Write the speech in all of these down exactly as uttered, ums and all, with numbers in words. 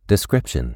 Description: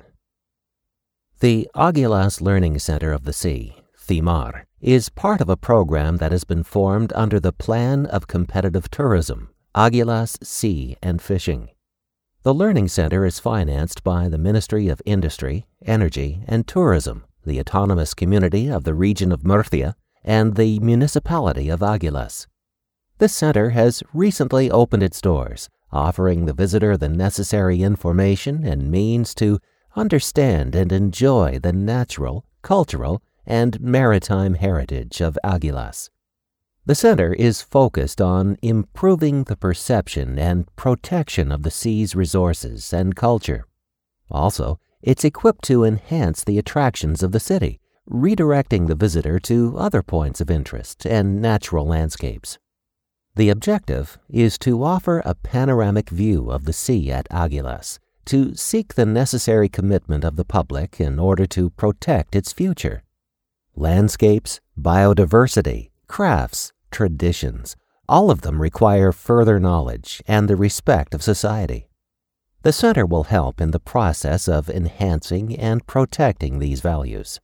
The Aguilas Learning Center of the Sea, THIMAR, is part of a program that has been formed under the Plan of Competitive Tourism, Aguilas Sea and Fishing. The Learning Center is financed by the Ministry of Industry, Energy, and Tourism, the Autonomous Community of the Region of Murcia, and the Municipality of Aguilas. This center has recently opened its doors, offering the visitor the necessary information and means to understand and enjoy the natural, cultural, and maritime heritage of Aguilas. The center is focused on improving the perception and protection of the sea's resources and culture. Also, it's equipped to enhance the attractions of the city, redirecting the visitor to other points of interest and natural landscapes. The objective is to offer a panoramic view of the sea at Aguilas, to seek the necessary commitment of the public in order to protect its future. Landscapes, biodiversity, crafts, traditions, all of them require further knowledge and the respect of society. The center will help in the process of enhancing and protecting these values.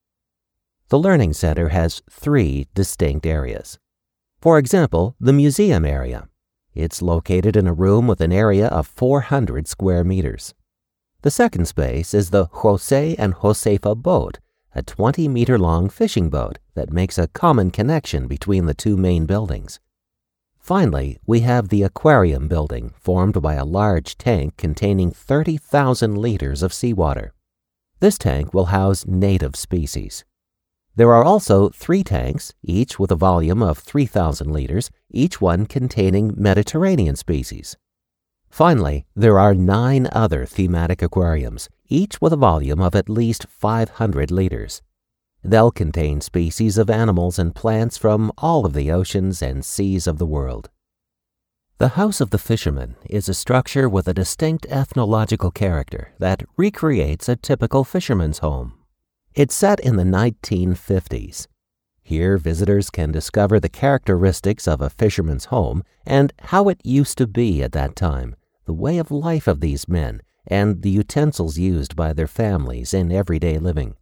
The Learning Center has three distinct areas. For example, the museum area. It's located in a room with an area of four hundred square meters. The second space is the Jose and Josefa boat, a twenty-meter-long fishing boat that makes a common connection between the two main buildings. Finally, we have the aquarium building, formed by a large tank containing thirty thousand liters of seawater. This tank will house native species. There are also three tanks, each with a volume of three thousand liters, each one containing Mediterranean species. Finally, there are nine other thematic aquariums, each with a volume of at least five hundred liters. They'll contain species of animals and plants from all of the oceans and seas of the world. The House of the Fisherman is a structure with a distinct ethnological character that recreates a typical fisherman's home. It's set in the nineteen fifties. Here, visitors can discover the characteristics of a fisherman's home and how it used to be at that time, the way of life of these men, and the utensils used by their families in everyday living.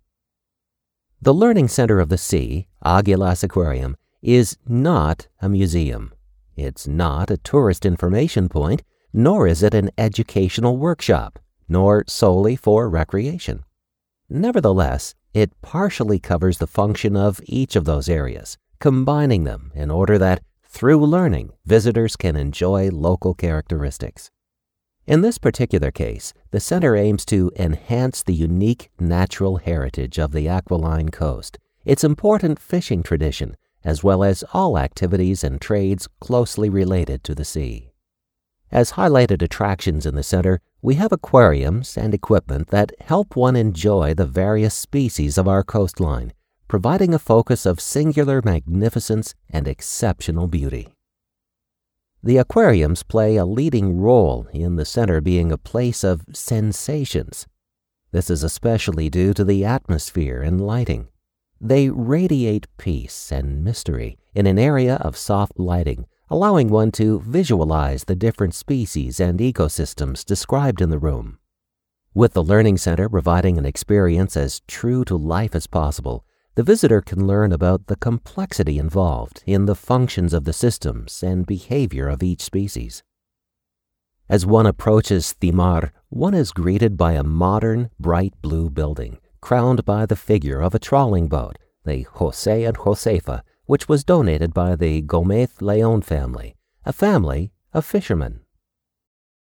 The Learning Center of the Sea, Aguilas Aquarium, is not a museum. It's not a tourist information point, nor is it an educational workshop, nor solely for recreation. Nevertheless, it partially covers the function of each of those areas, combining them in order that, through learning, visitors can enjoy local characteristics. In this particular case, the center aims to enhance the unique natural heritage of the Aquiline coast, its important fishing tradition, as well as all activities and trades closely related to the sea. As highlighted attractions in the center, we have aquariums and equipment that help one enjoy the various species of our coastline, providing a focus of singular magnificence and exceptional beauty. The aquariums play a leading role in the center being a place of sensations. This is especially due to the atmosphere and lighting. They radiate peace and mystery in an area of soft lighting, allowing one to visualize the different species and ecosystems described in the room. With the Learning Center providing an experience as true to life as possible, the visitor can learn about the complexity involved in the functions of the systems and behavior of each species. As one approaches THIMAR, one is greeted by a modern, bright blue building, crowned by the figure of a trawling boat, the Jose and Josefa, which was donated by the Gomez Leon family, a family of fishermen.